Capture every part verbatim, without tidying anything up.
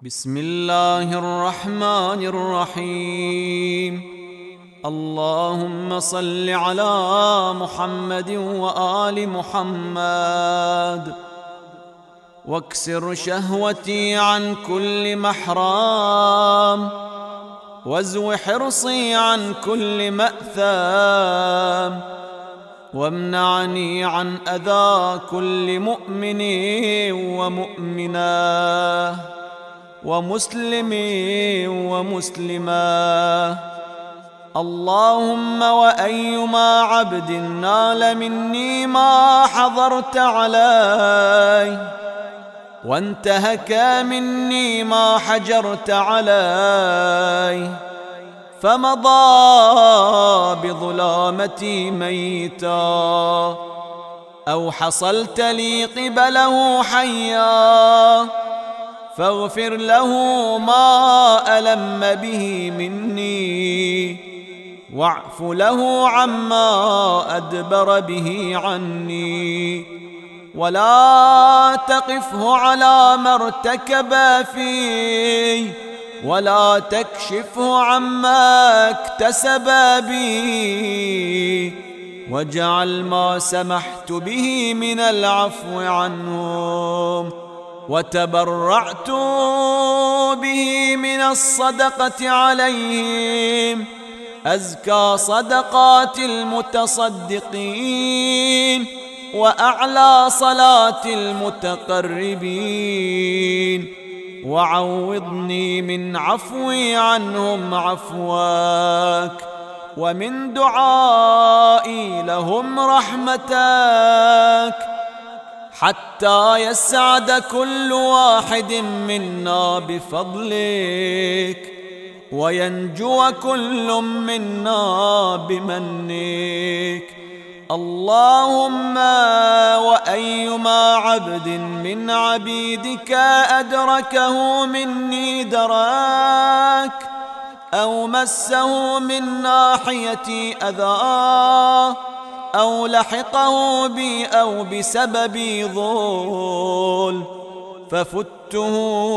بسم الله الرحمن الرحيم. اللهم صل على محمد وآل محمد، واكسر شهوتي عن كل محرام، وازو حرصي عن كل مأثام، وامنعني عن أذى كل مؤمن ومؤمنة ومسلم ومسلمة. اللهم وأيما عبد نال مني ما حضرت عليه، وانتهك مني ما حجرت عليه، فمضى بظلامتي ميتا، أو حصلت لي قبله حيا، فاغفر له ما ألم به مني، واعف له عما أدبر به عني، ولا تقفه على ما ارتكب فيه، ولا تكشفه عما اكتسب بي، واجعل ما سمحت به من العفو عنهم وتبرعت به من الصدقة عليهم أزكى صدقات المتصدقين، وأعلى صلاة المتقربين، وعوضني من عفوي عنهم عفواك، ومن دعائي لهم رحمتك، حتى يسعد كل واحد منا بفضلك، وينجو كل منا بمنك. اللهم وأيما عبد من عبيدك أدركه مني دراك، أو مسه من ناحية أذى، أو لحقه بي أو بسبب ظلم، ففته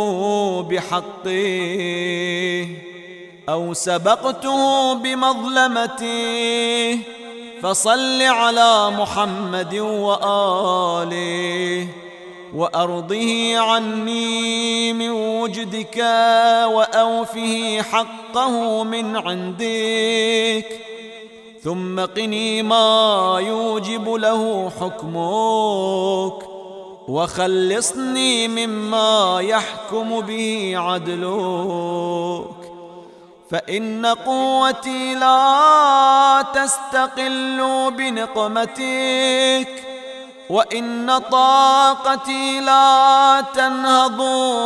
بحقه، أو سبقته بمظلمته، فصل على محمد وآله، وأرضه عني من وجدك، وأوفه حقه من عندك، ثم قني ما يوجب له حكمك، وخلصني مما يحكم به عدلك، فإن قوتي لا تستقل بنقمتك، وإن طاقتي لا تنهض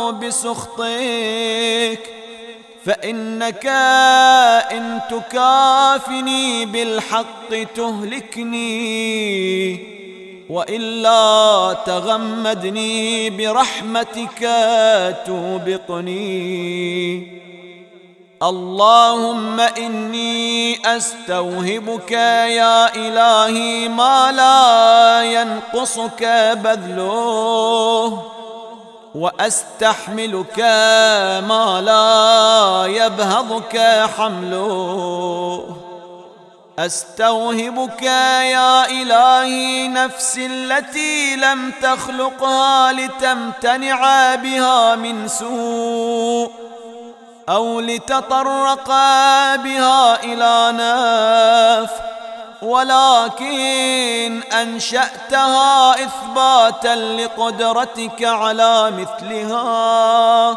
بسخطك، فإنك إن تكافني بالحق تهلكني، وإلا تغمدني برحمتك توبقني. اللهم إني أستوهبك يا إلهي ما لا ينقصك بذله، وأستحملك ما لا يبهضك حمله. أستوهبك يا إلهي نفسي التي لم تخلقها لتمتنع بها من سوء، أو لتطرق بها إلى نفس، ولكن أنشأتها إثباتا لقدرتك على مثلها،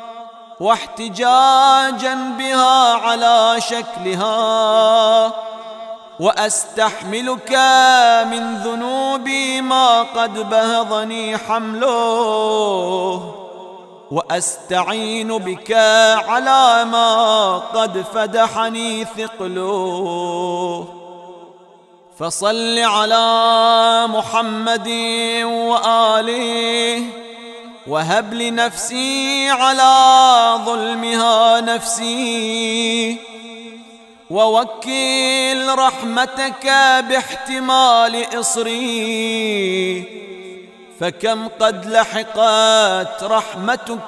واحتجاجا بها على شكلها، وأستحملك من ذنوبي ما قد بهضني حمله، وأستعين بك على ما قد فدحني ثقله. فصل على محمد وآله، وهب لنفسي على ظلمها نفسي، ووكل رحمتك باحتمال إصري، فكم قد لحقت رحمتك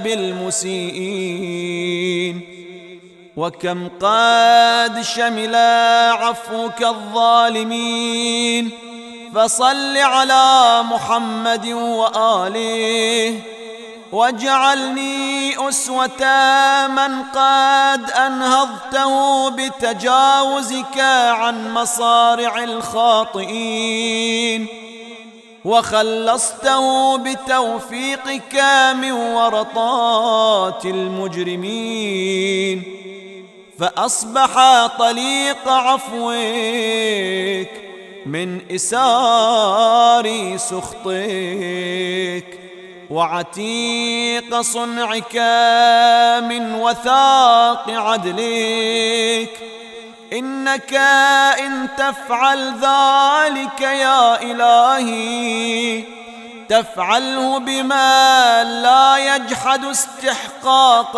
بالمسيئين، وكم قد شمل عفوك الظالمين. فصل على محمد وآله، واجعلني أسوة من قد أنهضته بتجاوزك عن مصارع الخاطئين، وخلصته بتوفيقك من ورطات المجرمين، فأصبح طليق عفوك من إسار سخطك، وعتيق صنعك من وثاق عدلك. إنك إن تفعل ذلك يا إلهي تفعله بما لا يجحد استحقاق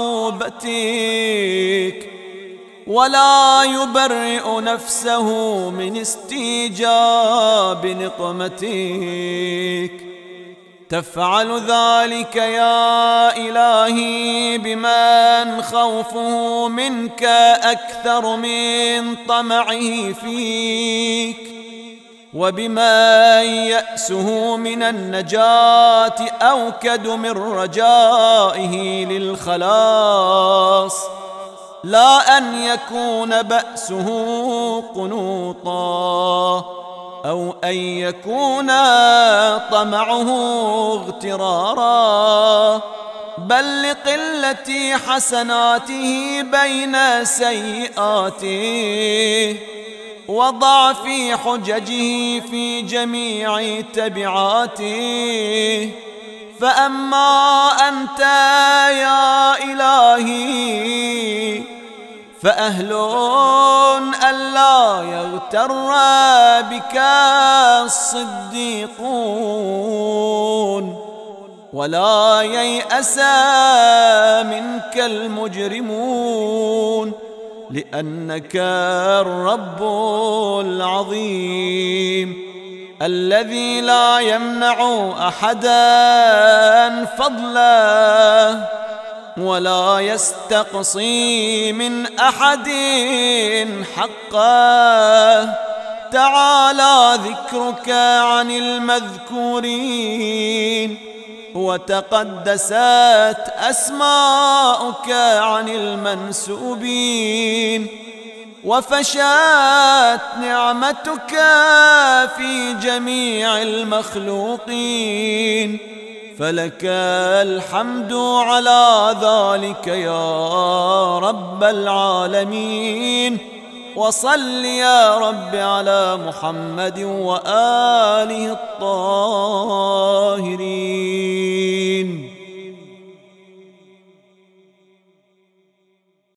عقوبتك، ولا يبرئ نفسه من استيجاب نقمتك. تفعل ذلك يا إلهي بمن خوفه منك أكثر من طمعه فيك، وبمن يأسه من النجاة أوكد من رجائه للخلاص، لا أن يكون بأسه قنوطا، أو أن يكون طمعه اغترارا، بل لقلة حسناته بين سيئاته، وضعف حججه في جميع تبعاته. فأما أنت يا إلهي فأهل ألا يغتر بك الصديقون، ولا ييأس منك المجرمون، لأنك الرب العظيم الذي لا يمنع أحدا فضله، ولا يستقصي من أحد حقه. تعالى ذكرك عن المذكورين، وتقدست أسماؤك عن المنسوبين، وفشت نعمتك في جميع المخلوقين. فلك الحمد على ذلك يا رب العالمين. وصل يا رب على محمد وآله الطاهرين.